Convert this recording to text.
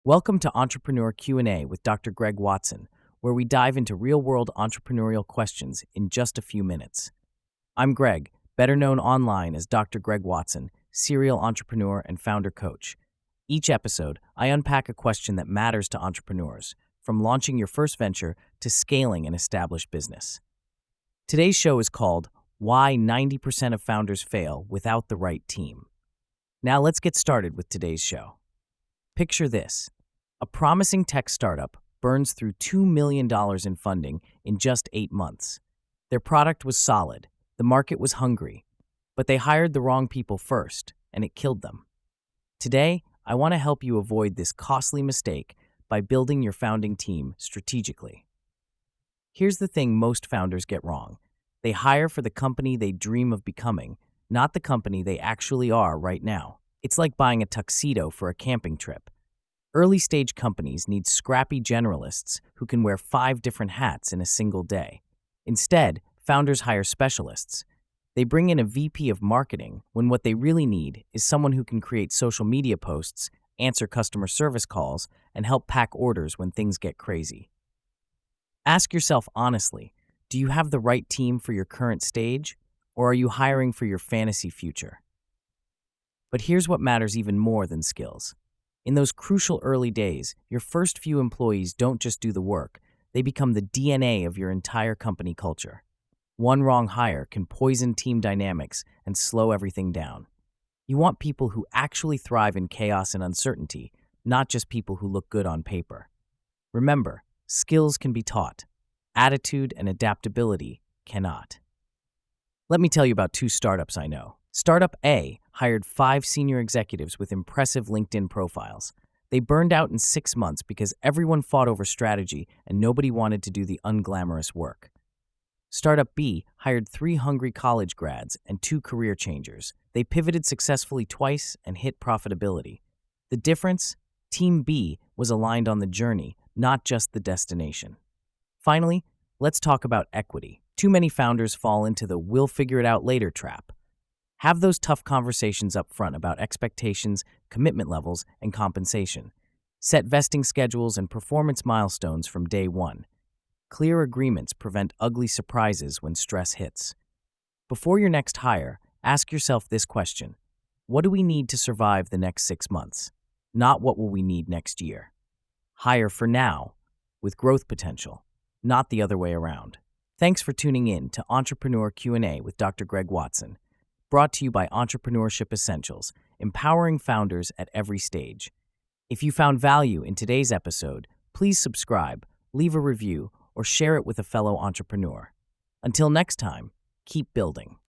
Welcome to Entrepreneur Q&A with Dr. Greg Watson, where we dive into real-world entrepreneurial questions in just a few minutes. I'm Greg, better known online as Dr. Greg Watson, serial entrepreneur and founder coach. Each episode, I unpack a question that matters to entrepreneurs, from launching your first venture to scaling an established business. Today's show is called Why 90% of Founders Fail Without the Right Team. Now let's get started with today's show. Picture this. A promising tech startup burns through $2 million in funding in just 8 months. Their product was solid, the market was hungry, but they hired the wrong people first, and it killed them. Today, I want to help you avoid this costly mistake by building your founding team strategically. Here's the thing most founders get wrong. They hire for the company they dream of becoming, not the company they actually are right now. It's like buying a tuxedo for a camping trip. Early-stage companies need scrappy generalists who can wear 5 different hats in a single day. Instead, founders hire specialists. They bring in a VP of marketing when what they really need is someone who can create social media posts, answer customer service calls, and help pack orders when things get crazy. Ask yourself honestly, do you have the right team for your current stage, or are you hiring for your fantasy future? But here's what matters even more than skills. In those crucial early days, your first few employees don't just do the work, they become the DNA of your entire company culture. One wrong hire can poison team dynamics and slow everything down. You want people who actually thrive in chaos and uncertainty, not just people who look good on paper. Remember, skills can be taught. Attitude and adaptability cannot. Let me tell you about 2 startups I know. Startup A hired 5 senior executives with impressive LinkedIn profiles. They burned out in 6 months because everyone fought over strategy and nobody wanted to do the unglamorous work. Startup B hired 3 hungry college grads and 2 career changers. They pivoted successfully twice and hit profitability. The difference? Team B was aligned on the journey, not just the destination. Finally, let's talk about equity. Too many founders fall into the "we'll figure it out later" trap. Have those tough conversations up front about expectations, commitment levels, and compensation. Set vesting schedules and performance milestones from day one. Clear agreements prevent ugly surprises when stress hits. Before your next hire, ask yourself this question. What do we need to survive the next 6 months? Not what will we need next year. Hire for now, with growth potential, not the other way around. Thanks for tuning in to Entrepreneur Q&A with Dr. Greg Watson. Brought to you by Entrepreneurship Essentials, empowering founders at every stage. If you found value in today's episode, please subscribe, leave a review, or share it with a fellow entrepreneur. Until next time, keep building.